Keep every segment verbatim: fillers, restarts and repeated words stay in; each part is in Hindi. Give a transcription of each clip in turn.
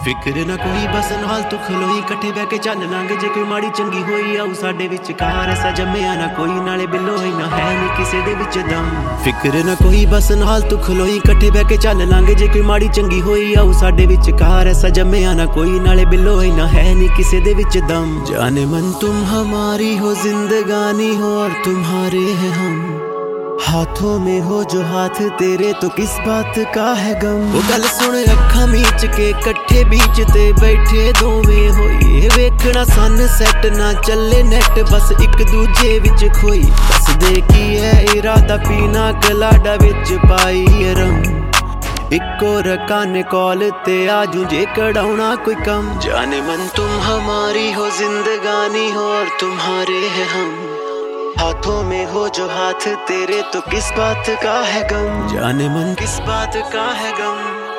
फिक्र ना कोई बस नाल तू खलोई कट्ठे बह के चल लांगे जे कोई माड़ी चंगी होई आऊ साडे विच कार ऐसा जम्मिया ना कोई नाले बिलो ही ना है नी किसे दे विच दम। फिक्र ना कोई बस नाल तू खलोई कट्ठे बह के चल लांगे जे कोई माड़ी चंगी होई आऊ साडे विच कार ऐसा जम्मिया ना कोई नाले बिलो ही ना है नी किसे दे विच दम। जाने मन तुम हमारी हो जिंदगानी हो और तुम्हारे हैं हम, हाथों में हो जो हाथ तेरे तो किस बात का है गम। वो गल सुन अखा मीच के कट्ठे बीच ते बैठे दोवें होइए वेखना सन सैट ना चले नेट बस एक दूजे विच खोई। दस दे की है इरादा पीना कलाडा विच पाई रम, इको रकाने कॉल ते आजू जे कड़ाउना कोई कम। जाने मन तुम हमारी हो जिंदगानी हो और तुम्हारे हैं हम, हाथों में हो जो हाथ तेरे तो किस बात का है गम। जाने मन किस बात का है गम,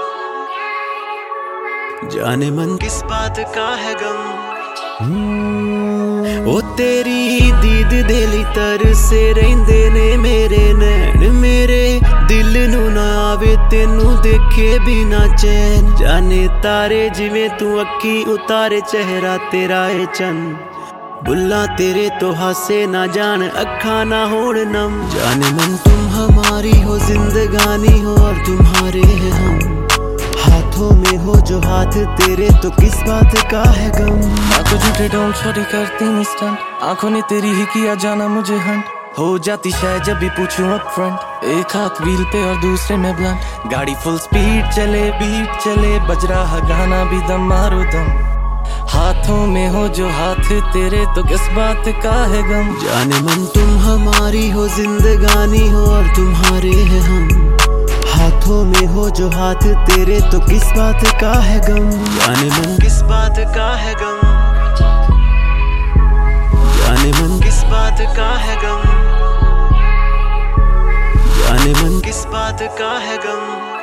जाने मन किस बात का है गम। ओ तेरी दीद देली तर से रेंदे ने मेरे नैन, मेरे दिल नू ना आवे तेनू देखे बिना चैन। जाने तारे जिवें तू अखी उतारे चेहरा तेरा है चंद, बुल्ला तेरे तो हासे ना जान अखा ना होड़ नम। जाने मन तुम हमारी हो जिंदगानी हो और तुम्हारे हैं हम, हाथों में हो जो हाथ तेरे तो किस बात का है गम। आंखों झूठे डोल छोड़ी करती मिस्टन, आंखों ने तेरी ही किया जाना मुझे हंट। हो जाती शायद जब भी पूछूं अप फ्रंट, एक हाथ व्हील पे और दूसरे में ब्लंट। गाड़ी फुल स्पीड चले बीट चले बज रहा गाना भी दम मारो दम, हाथों में हो जो हाथ तेरे तो किस बात का है गम। जाने मन तुम हमारी हो जिंदगानी हो और तुम्हारे हैं हम, हाथों में हो जो हाथ तेरे तो किस बात का है गम। जाने मन किस बात का है गम, जाने मन किस बात का है गम, जाने मन किस बात का है गम।